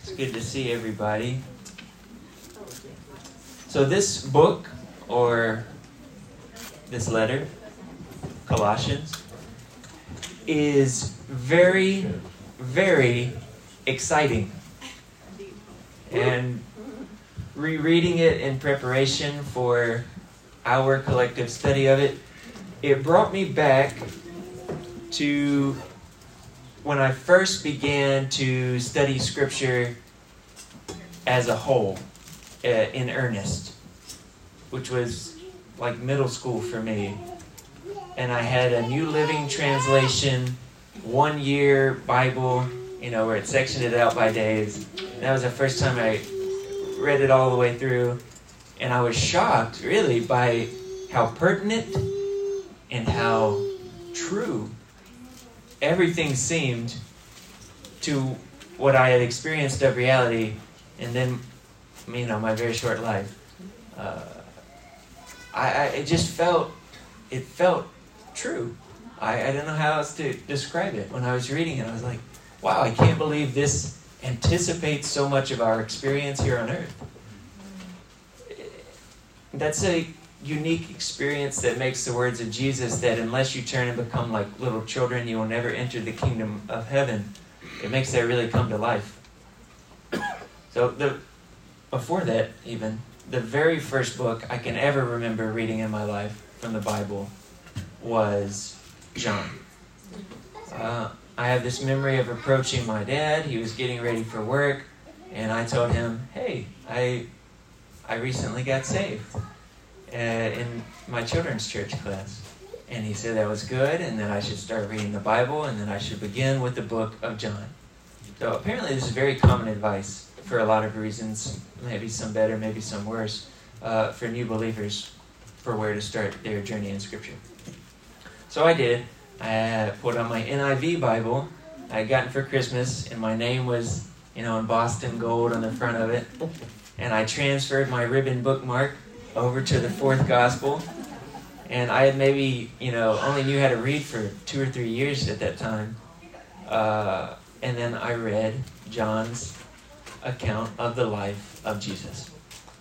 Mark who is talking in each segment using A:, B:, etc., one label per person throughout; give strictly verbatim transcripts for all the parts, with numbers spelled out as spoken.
A: It's good to see everybody. So this book, or this letter, Colossians, is very, very exciting. And rereading it in preparation for our collective study of it, it brought me back to when I first began to study Scripture as a whole, uh, in earnest, which was like middle school for me. And I had a New Living Translation, one-year Bible, you know, where it sectioned it out by days. And that was the first time I read it all the way through. And I was shocked, really, by how pertinent and how true everything seemed to what I had experienced of reality, and then, you know, my very short life. Uh, I, I it just felt, it felt true. I, I don't know how else to describe it. When I was reading it, I was like, wow, I can't believe this anticipates so much of our experience here on earth. That's a unique experience that makes the words of Jesus that unless you turn and become like little children, you will never enter the kingdom of heaven. It makes that really come to life. So the before that, even, the very first book I can ever remember reading in my life from the Bible was John. Uh, I have this memory of approaching my dad. He was getting ready for work, and I told him, hey, I I recently got saved uh, in my children's church class. And he said that was good, and that I should start reading the Bible, and that I should begin with the book of John. So apparently this is very common advice for a lot of reasons, maybe some better, maybe some worse, uh, for new believers for where to start their journey in Scripture. So I did. I put on my N I V Bible I had gotten for Christmas, and my name was, you know, embossed in gold on the front of it. And I transferred my ribbon bookmark over to the fourth gospel. And I had maybe, you know, only knew how to read for two or three years at that time. Uh, and then I read John's account of the life of Jesus.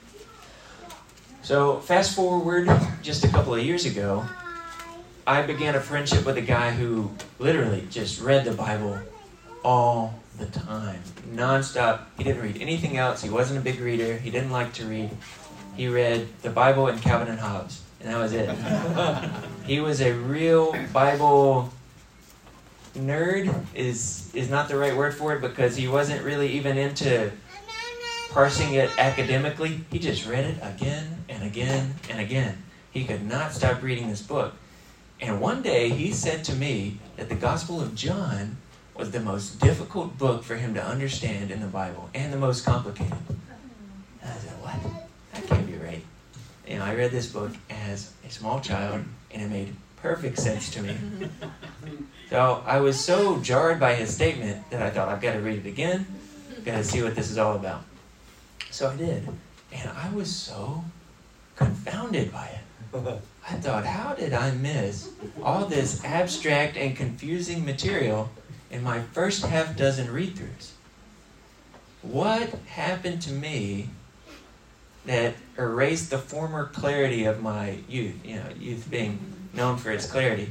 A: So fast forward just a couple of years ago, I began a friendship with a guy who literally just read the Bible all the time, nonstop. He didn't read anything else. He wasn't a big reader. He didn't like to read. He read the Bible and Calvin and Hobbes, and that was it. He was a real Bible nerd, is is not the right word for it, because he wasn't really even into parsing it academically. He just read it again and again and again. He could not stop reading this book. And one day he said to me that the Gospel of John was the most difficult book for him to understand in the Bible, and the most complicated. And I said, what? That can't be right. You know, I read this book as a small child, and it made perfect sense to me. So I was so jarred by his statement that I thought, I've got to read it again. I've got to see what this is all about. So I did. And I was so confounded by it. I thought, how did I miss all this abstract and confusing material in my first half dozen read-throughs? What happened to me that erased the former clarity of my youth? You know, youth being known for its clarity.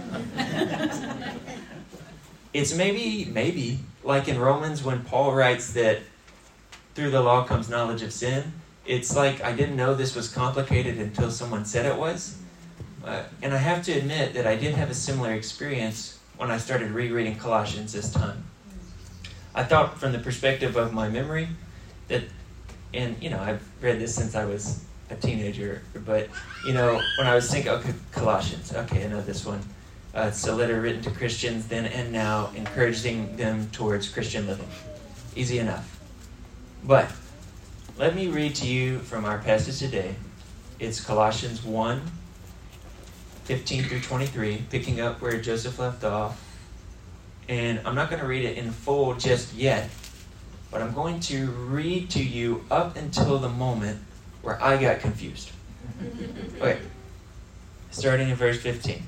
A: It's maybe, maybe, like in Romans when Paul writes that through the law comes knowledge of sin. It's like I didn't know this was complicated until someone said it was. Uh, and I have to admit that I did have a similar experience when I started rereading Colossians this time. I thought from the perspective of my memory that, and you know, I've read this since I was a teenager, but you know, when I was thinking, okay, Colossians, okay, I know this one. Uh, it's a letter written to Christians then and now, encouraging them towards Christian living. Easy enough. But let me read to you from our passage today. It's Colossians one, fifteen through twenty-three, picking up where Joseph left off. And I'm not going to read it in full just yet, but I'm going to read to you up until the moment where I got confused. Okay, starting in verse fifteen.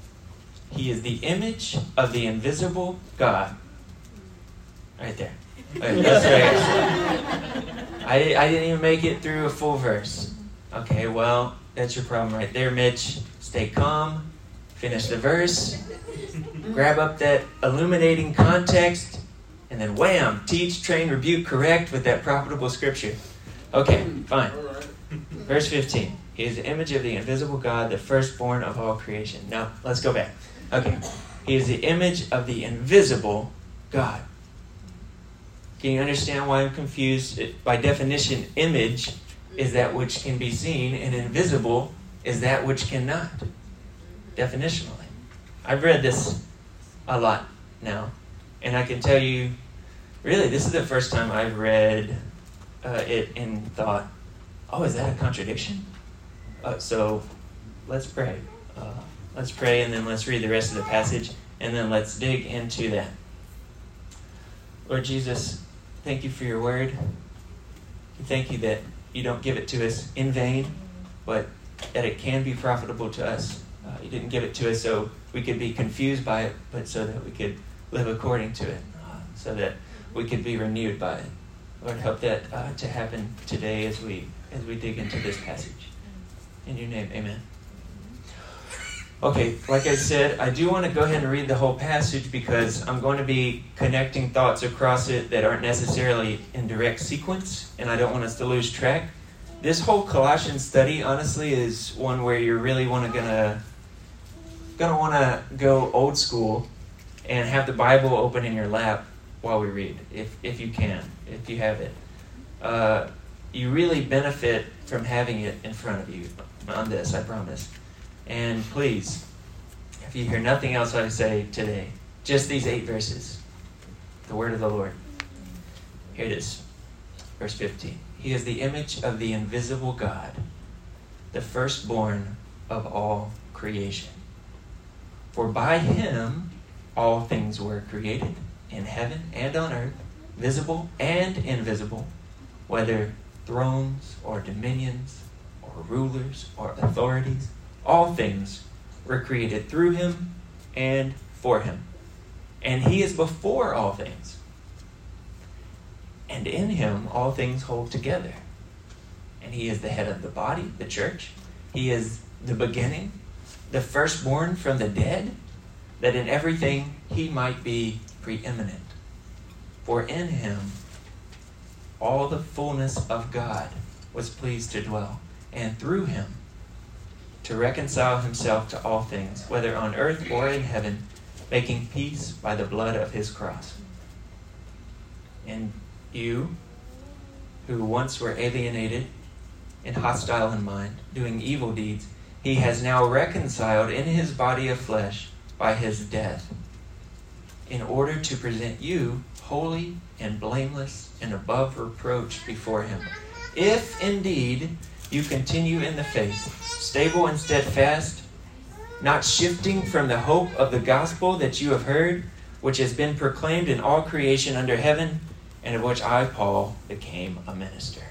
A: He is the image of the invisible God. Right there. Wait, let's wait. I, I didn't even make it through a full verse. Okay, well, that's your problem right there, Mitch. Stay calm. Finish the verse. Grab up that illuminating context. And then wham! Teach, train, rebuke, correct with that profitable scripture. Okay, fine. Verse fifteen. He is the image of the invisible God, the firstborn of all creation. Now, let's go back. Okay. He is the image of the invisible God. Can you understand why I'm confused? By definition, image is that which can be seen, and invisible is that which cannot. Definitionally. I've read this a lot now, and I can tell you, really, this is the first time I've read uh, it and thought, oh, is that a contradiction? Uh, so, let's pray. Uh, let's pray, and then let's read the rest of the passage, and then let's dig into that. Lord Jesus, thank you for your word. Thank you that you don't give it to us in vain, but that it can be profitable to us. Uh, you didn't give it to us so we could be confused by it, but so that we could live according to it, uh, so that we could be renewed by it. Lord, help that uh, to happen today as we as we dig into this passage. In your name, amen. Okay, like I said, I do want to go ahead and read the whole passage because I'm going to be connecting thoughts across it that aren't necessarily in direct sequence, and I don't want us to lose track. This whole Colossians study, honestly, is one where you're really want to gonna gonna want to go old school and have the Bible open in your lap while we read, if if you can, if you have it. Uh, you really benefit from having it in front of you on this, I promise. And please, if you hear nothing else I say today, just these eight verses, the word of the Lord. Here it is, verse fifteen. He is the image of the invisible God, the firstborn of all creation. For by him all things were created, in heaven and on earth, visible and invisible, whether thrones or dominions or rulers or authorities. All things were created through him and for him. And he is before all things. And in him all things hold together. And he is the head of the body, the church. He is the beginning, the firstborn from the dead, that in everything he might be preeminent. For in him all the fullness of God was pleased to dwell, and through him to reconcile himself to all things, whether on earth or in heaven, making peace by the blood of his cross. And you, who once were alienated and hostile in mind, doing evil deeds, he has now reconciled in his body of flesh by his death, in order to present you holy and blameless and above reproach before him. If indeed you continue in the faith, stable and steadfast, not shifting from the hope of the gospel that you have heard, which has been proclaimed in all creation under heaven, and of which I, Paul, became a minister.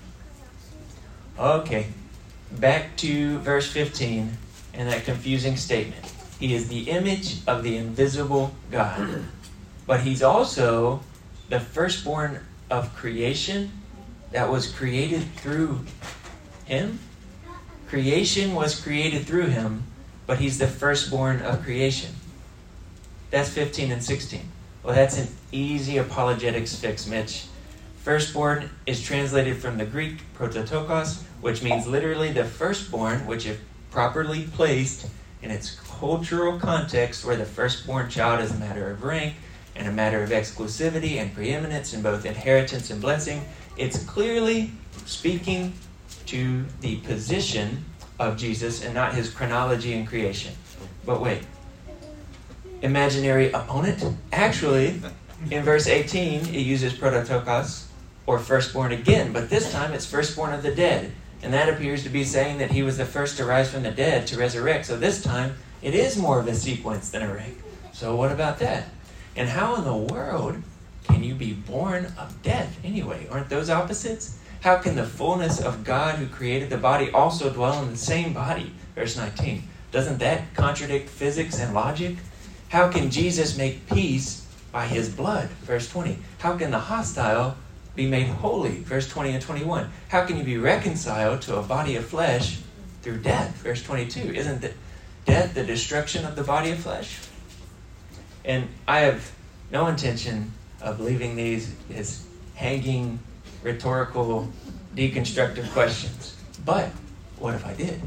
A: Okay, back to verse fifteen and that confusing statement. He is the image of the invisible God, but he's also the firstborn of creation that was created through him. Creation was created through him, but he's the firstborn of creation. That's fifteen and sixteen. Well, that's an easy apologetics fix, Mitch. Firstborn is translated from the Greek prototokos, which means literally the firstborn, which if properly placed in its cultural context, where the firstborn child is a matter of rank and a matter of exclusivity and preeminence in both inheritance and blessing, it's clearly speaking to the position of Jesus and not his chronology in creation. But wait, imaginary opponent? Actually, in verse eighteen, it uses prototokos, or firstborn again, but this time it's firstborn of the dead. And that appears to be saying that he was the first to rise from the dead, to resurrect. So this time, it is more of a sequence than a rank. So what about that? And how in the world can you be born of death anyway? Aren't those opposites? How can the fullness of God who created the body also dwell in the same body? Verse nineteen. Doesn't that contradict physics and logic? How can Jesus make peace by his blood, verse twenty. How can the hostile be made holy, verse twenty and twenty-one? How can you be reconciled to a body of flesh through death, verse twenty-two? Isn't the death the destruction of the body of flesh? And I have no intention of leaving these as hanging, rhetorical, deconstructive questions. But what if I did?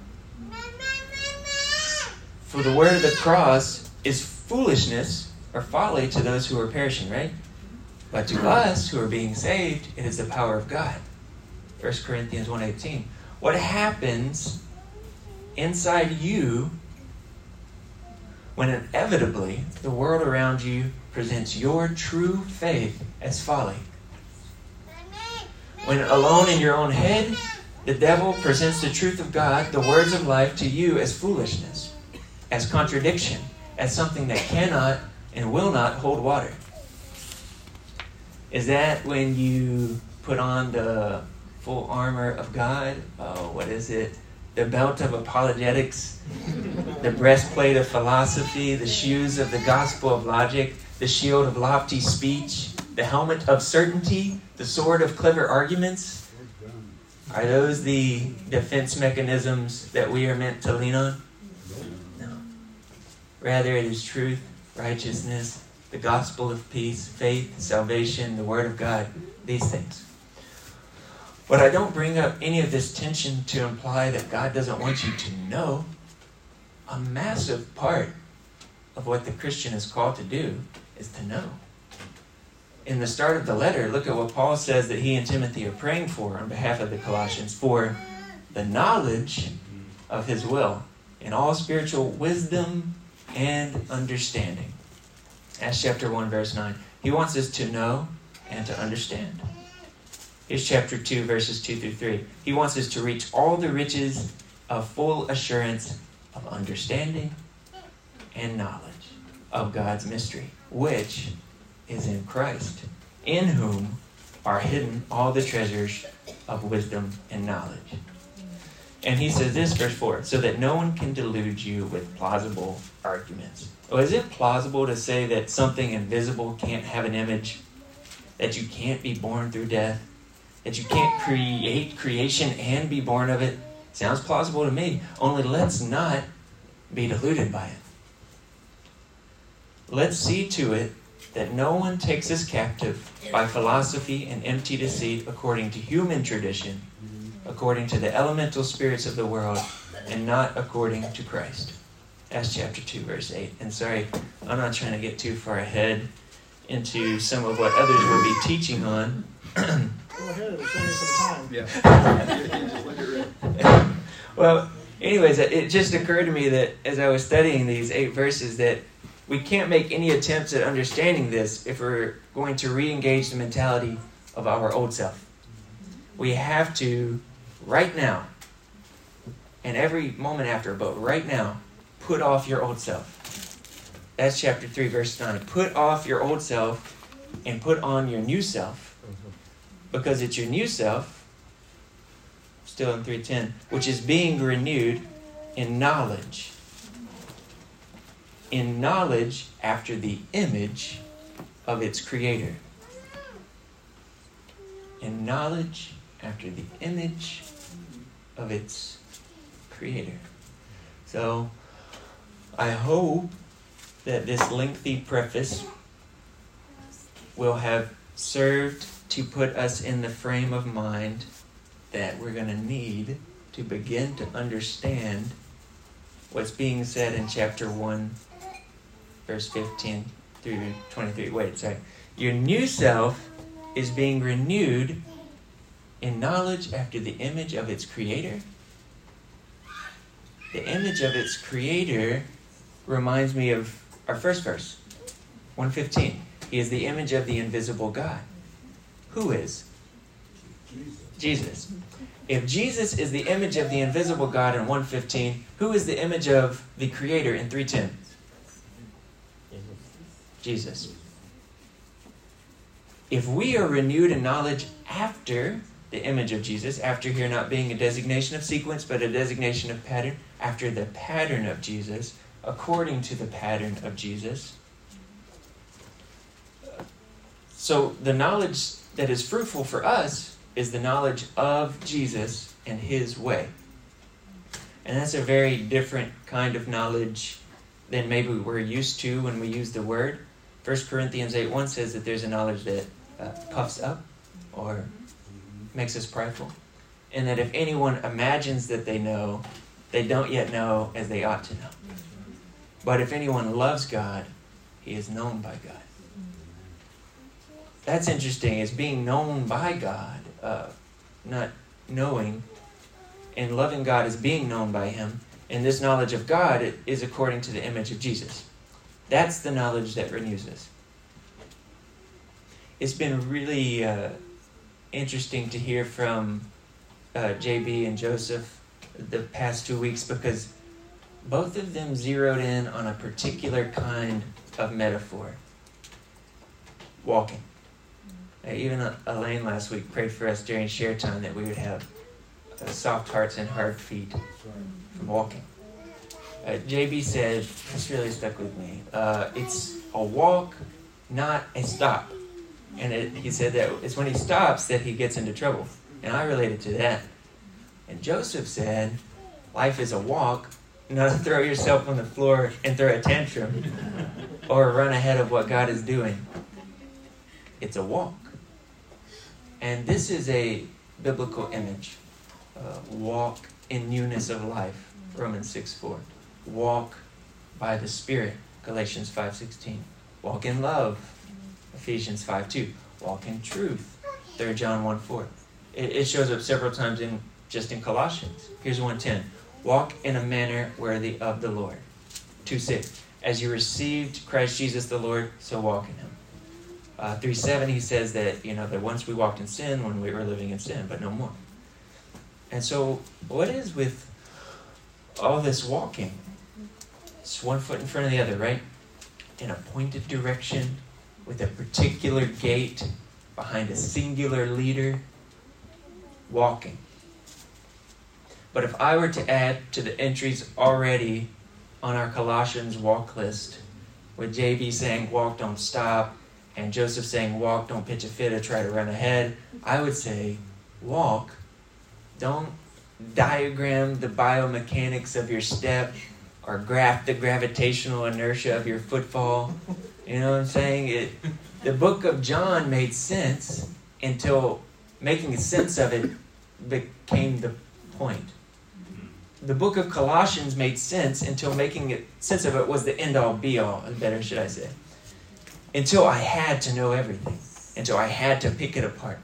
A: For the word of the cross is foolishness or folly to those who are perishing, right? But to us who are being saved, it is the power of God. First Corinthians one eighteen. What happens inside you when inevitably the world around you presents your true faith as folly? When alone in your own head, the devil presents the truth of God, the words of life, to you as foolishness, as contradiction, as something that cannot and will not hold water. Is that when you put on the full armor of God? Oh, what is it? The belt of apologetics, the breastplate of philosophy, the shoes of the gospel of logic, the shield of lofty speech, the helmet of certainty, the sword of clever arguments? Are those the defense mechanisms that we are meant to lean on? No. Rather, it is truth, righteousness, the gospel of peace, faith, salvation, the word of God, these things. But I don't bring up any of this tension to imply that God doesn't want you to know. A massive part of what the Christian is called to do is to know. In the start of the letter, look at what Paul says that he and Timothy are praying for on behalf of the Colossians, for the knowledge of his will in all spiritual wisdom and understanding. Acts chapter one, verse nine. He wants us to know and to understand. Here's chapter two, verses two through three. He wants us to reach all the riches of full assurance of understanding and knowledge of God's mystery, which is in Christ, in whom are hidden all the treasures of wisdom and knowledge. And he says this, verse four, so that no one can delude you with plausible arguments. Well, is it plausible to say that something invisible can't have an image? That you can't be born through death? That you can't create creation and be born of it? Sounds plausible to me. Only let's not be deluded by it. Let's see to it that no one takes us captive by philosophy and empty deceit according to human tradition, according to the elemental spirits of the world, and not according to Christ. Acts chapter two, verse eight. And sorry, I'm not trying to get too far ahead into some of what others will be teaching on.
B: Go ahead, it's only some time. Yeah.
A: Well, anyways, it just occurred to me that as I was studying these eight verses that we can't make any attempts at understanding this if we're going to re-engage the mentality of our old self. We have to, right now, and every moment after, but right now, put off your old self. That's chapter three, verse nine. Put off your old self and put on your new self. Because it's your new self, still in three ten, which is being renewed in knowledge. In knowledge after the image of its creator. In knowledge after the image of its creator. So, I hope that this lengthy preface will have served to put us in the frame of mind that we're going to need to begin to understand what's being said in chapter one, verse fifteen through twenty-three. Wait, sorry. Your new self is being renewed in knowledge after the image of its creator. The image of its creator reminds me of our first verse, one fifteen. He is the image of the invisible God. Who is? Jesus. If Jesus is the image of the invisible God in one fifteen, who is the image of the Creator in three ten? Jesus. If we are renewed in knowledge after the image of Jesus, after here not being a designation of sequence, but a designation of pattern, after the pattern of Jesus, according to the pattern of Jesus, So the knowledge that is fruitful for us is the knowledge of Jesus and his way. And that's a very different kind of knowledge than maybe we're used to when we use the word. First Corinthians eight one says that there's a knowledge that uh, puffs up or makes us prideful. And that if anyone imagines that they know, they don't yet know as they ought to know. But if anyone loves God, he is known by God. That's interesting, is being known by God, uh, not knowing, and loving God is being known by him. And this knowledge of God is according to the image of Jesus. That's the knowledge that renews us. It's been really uh, interesting to hear from uh, J B and Joseph the past two weeks because both of them zeroed in on a particular kind of metaphor. Walking. Uh, even Elaine last week prayed for us during share time that we would have uh, soft hearts and hard feet from walking. Uh, J B said, this really stuck with me, uh, it's a walk, not a stop. And it, he said that it's when he stops that he gets into trouble. And I related to that. And Joseph said, life is a walk, not to throw yourself on the floor and throw a tantrum or run ahead of what God is doing. It's a walk. And this is a biblical image. Uh, walk in newness of life, Romans six four. Walk by the Spirit, Galatians five sixteen. Walk in love, Ephesians five two. Walk in truth, Third John one four. It, it shows up several times in just in Colossians. Here's one ten. Walk in a manner worthy of the Lord. two six. As you received Christ Jesus the Lord, so walk in him. Uh, three seven, he says that, you know, that once we walked in sin when we were living in sin, but no more. And so, what is with all this walking? It's one foot in front of the other, right? In a pointed direction, with a particular gait, behind a singular leader, walking. But if I were to add to the entries already on our Colossians walk list, with J B saying walk, don't stop, and Joseph saying walk, don't pitch a fit or try to run ahead, I would say walk, don't diagram the biomechanics of your step or graph the gravitational inertia of your footfall. You know what I'm saying? It, the book of John made sense until making sense of it became the point. The book of Colossians made sense until making it, sense of it was the end-all, be-all, better should I say. Until I had to know everything. Until I had to pick it apart.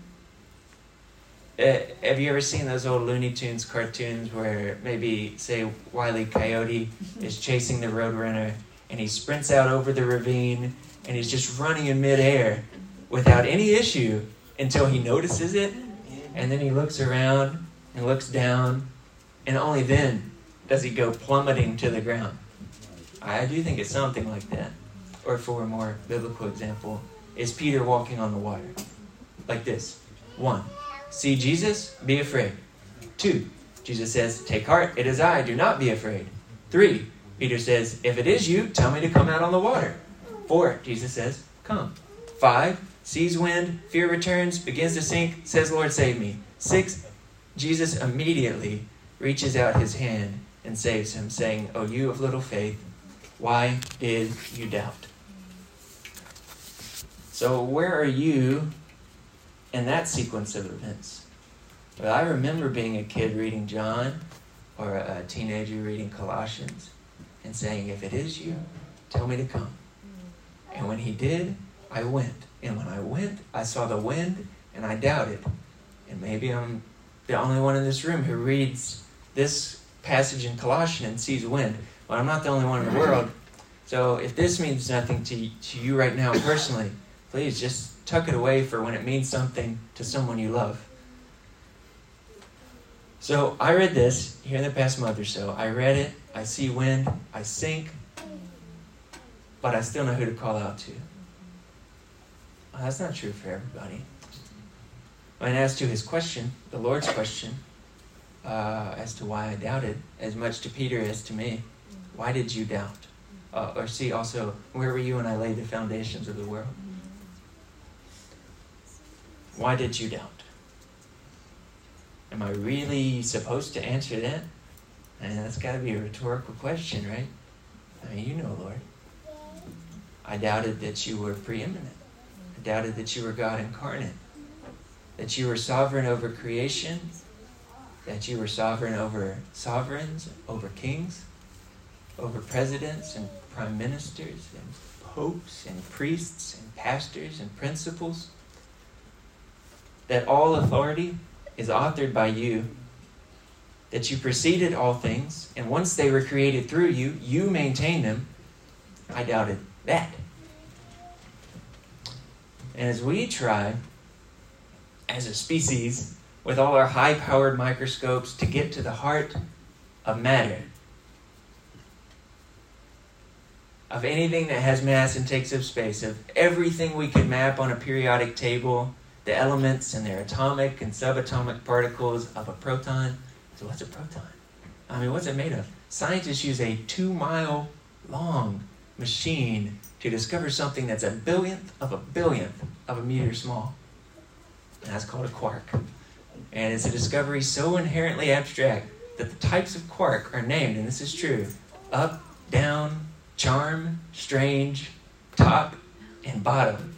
A: Uh, have you ever seen those old Looney Tunes cartoons where maybe, say, Wile E. Coyote is chasing the Roadrunner and he sprints out over the ravine and he's just running in midair without any issue until he notices it, and then he looks around and looks down, and only then does he go plummeting to the ground. I do think it's something like that. Or for a more biblical example, is Peter walking on the water. Like this. One, see Jesus, be afraid. Two, Jesus says, take heart, it is I, do not be afraid. Three, Peter says, if it is you, tell me to come out on the water. Four, Jesus says, come. Five, sees wind, fear returns, begins to sink, says, Lord, save me. Six, Jesus immediately reaches out his hand and saves him, saying, oh, you of little faith, why did you doubt? So where are you in that sequence of events? Well, I remember being a kid reading John or a teenager reading Colossians and saying, if it is you, tell me to come. And when he did, I went. And when I went, I saw the wind and I doubted. And maybe I'm the only one in this room who reads this passage in Colossians and sees wind. But I'm not the only one in the world. So if this means nothing to, to you right now personally, please just tuck it away for when it means something to someone you love. So I read this here in the past month or so. I read it. I see wind. I sink. But I still know who to call out to. Well, that's not true for everybody. And as to his question, the Lord's question, uh, as to why I doubted, as much to Peter as to me, why did you doubt? Uh, or see also, where were you when I laid the foundations of the world? Why did you doubt? Am I really supposed to answer that? And that's got to be a rhetorical question, right? I mean, you know, Lord. I doubted that you were preeminent. I doubted that you were God incarnate. That you were sovereign over creation. That you were sovereign over sovereigns, over kings, over presidents and prime ministers and popes and priests and pastors and principals. That all authority is authored by you. That you preceded all things, and once they were created through you, you maintain them. I doubted that. And as we try, as a species, with all our high-powered microscopes, to get to the heart of matter, of anything that has mass and takes up space, of everything we can map on a periodic table, the elements and their atomic and subatomic particles of a proton. So what's a proton? I mean, what's it made of? Scientists use a two-mile long machine to discover something that's a billionth of a billionth of a meter small. And that's called a quark. And it's a discovery so inherently abstract that the types of quark are named, and this is true, up, down, charm, strange, top, and bottom.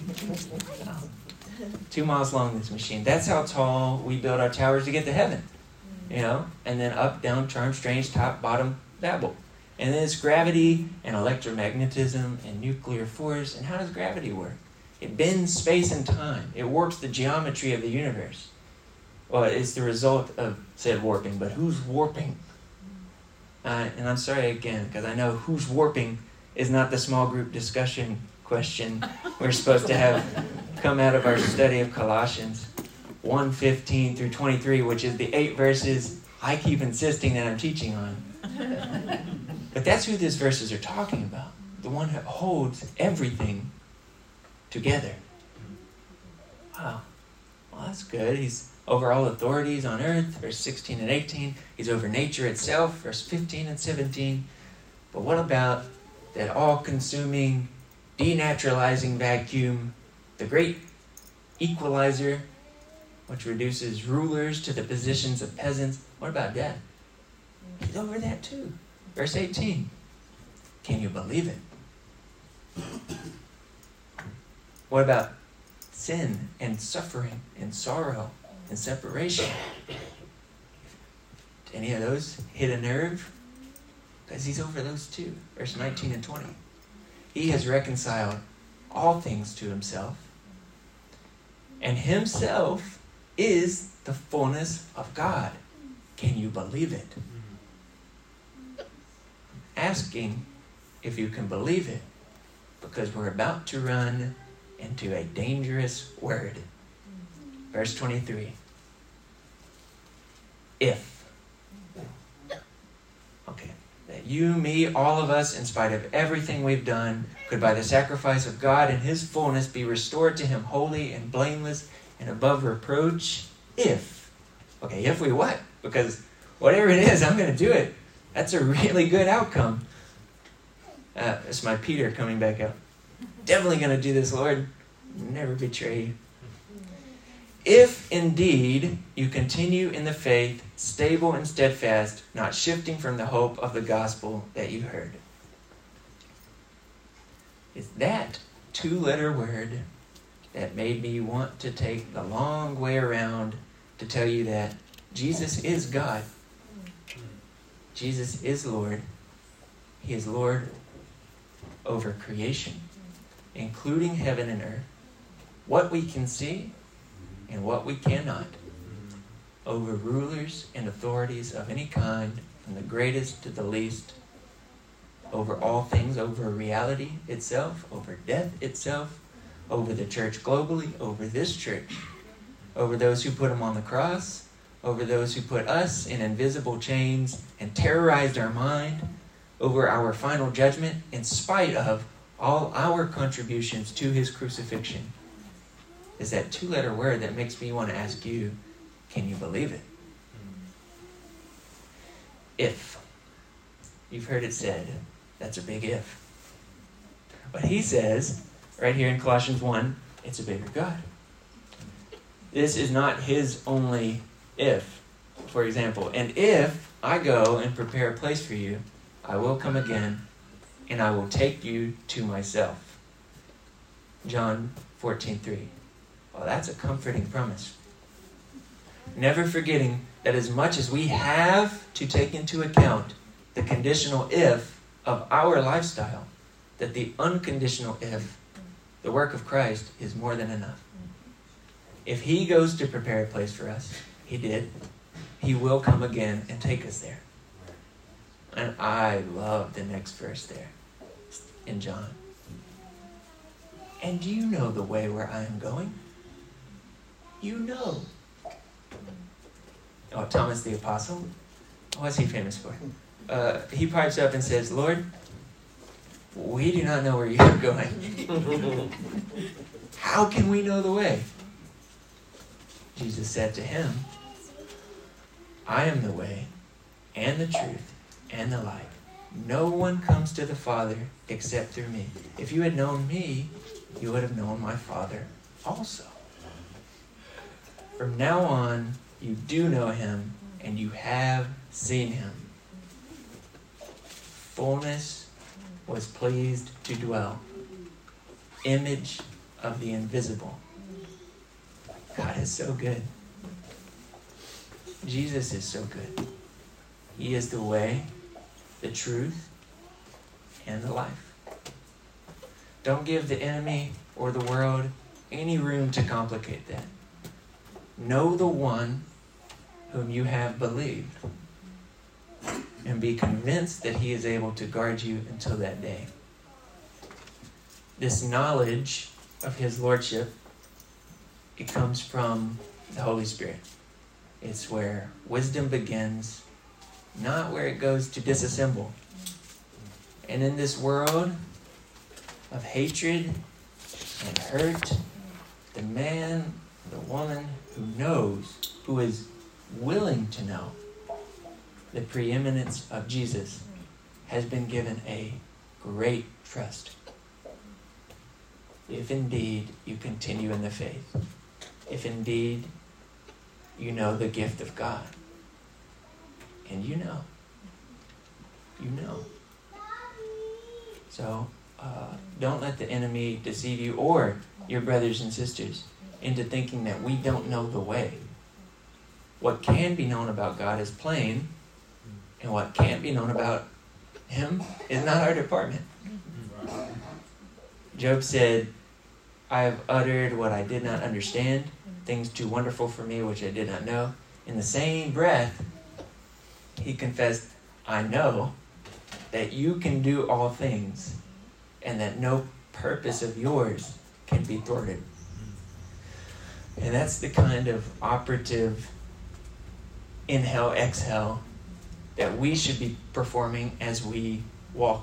A: Two miles long, this machine. That's how tall we build our towers to get to heaven. You know, and then up, down, charm, strange, top, bottom, babble. And then it's gravity and electromagnetism and nuclear force. And how does gravity work? It bends space and time. It warps the geometry of the universe. Well, it's the result of said warping, but who's warping? Uh, and I'm sorry again, because I know who's warping is not the small group discussion question we're supposed to have come out of our study of Colossians one fifteen through twenty-three, which is the eight verses I keep insisting that I'm teaching on. But that's who these verses are talking about. The one who holds everything together. Wow. Well, that's good. He's over all authorities on earth, verse sixteen and eighteen. He's over nature itself, verse fifteen and seventeen. But what about that all-consuming, denaturalizing vacuum, the great equalizer, which reduces rulers to the positions of peasants? What about death? He's over that too. Verse eighteen. Can you believe it? What about sin and suffering and sorrow and separation? Do any of those hit a nerve? Because he's over those too. Verse nineteen and twenty. He has reconciled all things to himself, and himself is the fullness of God. Can you believe it? Asking if you can believe it, because we're about to run into a dangerous word. Verse twenty-three. If. Okay. That you, me, all of us, in spite of everything we've done, could by the sacrifice of God and his fullness be restored to him holy and blameless and above reproach. If. Okay, if we what? Because whatever it is, I'm going to do it. That's a really good outcome. Uh, it's my Peter coming back out. Definitely going to do this, Lord. Never betray you. If indeed you continue in the faith, stable and steadfast, not shifting from the hope of the gospel that you heard. It's that two-letter word that made me want to take the long way around to tell you that Jesus is God. Jesus is Lord. He is Lord over creation, including heaven and earth, what we can see and what we cannot, over rulers and authorities of any kind, from the greatest to the least, over all things, over reality itself, over death itself, over the church globally, over this church, over those who put him on the cross, over those who put us in invisible chains and terrorized our mind, over our final judgment, in spite of all our contributions to his crucifixion. Is that two-letter word that makes me want to ask you, can you believe it? If. You've heard it said. That's a big if. But he says, right here in Colossians one, it's a bigger God. This is not his only if, for example. And if I go and prepare a place for you, I will come again, and I will take you to myself. John fourteen three. Well, that's a comforting promise. Never forgetting that as much as we have to take into account the conditional if of our lifestyle, that the unconditional if, the work of Christ, is more than enough. If he goes to prepare a place for us, he did, he will come again and take us there. And I love the next verse there in John. And you know the way where I am going. You know. Oh, Thomas the Apostle. What's he famous for? Uh, he pipes up and says, Lord, we do not know where you're going. How can we know the way? Jesus said to him, I am the way and the truth and the light. No one comes to the Father except through me. If you had known me, you would have known my Father also. From now on, you do know him, and you have seen him. Fullness was pleased to dwell. Image of the invisible. God is so good. Jesus is so good. He is the way, the truth, and the life. Don't give the enemy or the world any room to complicate that. Know the one whom you have believed, and be convinced that he is able to guard you until that day. This knowledge of his lordship, it comes from the Holy Spirit. It's where wisdom begins, not where it goes to disassemble. And in this world of hatred and hurt, the man, the woman who knows, who is willing to know the preeminence of Jesus, has been given a great trust. If indeed you continue in the faith, if indeed you know the gift of God, and you know, you know. So uh, don't let the enemy deceive you or your brothers and sisters into thinking that we don't know the way. What can be known about God is plain, and what can't be known about him is not our department. Job said, I have uttered what I did not understand, things too wonderful for me which I did not know. In the same breath, he confessed, I know that you can do all things, and that no purpose of yours can be thwarted. And that's the kind of operative inhale, exhale that we should be performing as we walk.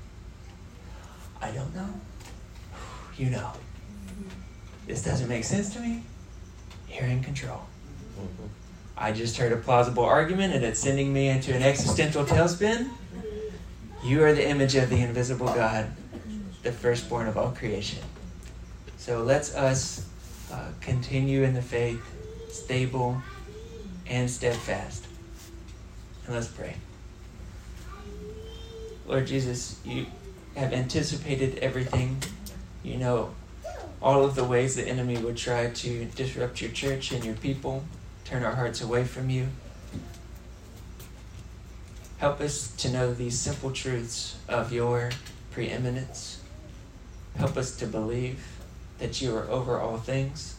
A: I don't know. You know. This doesn't make sense to me. You're in control. I just heard a plausible argument and it's sending me into an existential tailspin. You are the image of the invisible God, the firstborn of all creation. So let's us uh, continue in the faith, stable and steadfast. And let's pray. Lord Jesus, you have anticipated everything. You know all of the ways the enemy would try to disrupt your church and your people, turn our hearts away from you. Help us to know these simple truths of your preeminence. Help us to believe that you are over all things.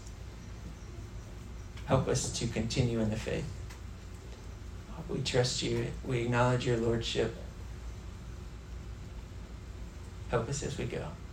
A: Help us to continue in the faith. We trust you. We acknowledge your lordship. Help us as we go.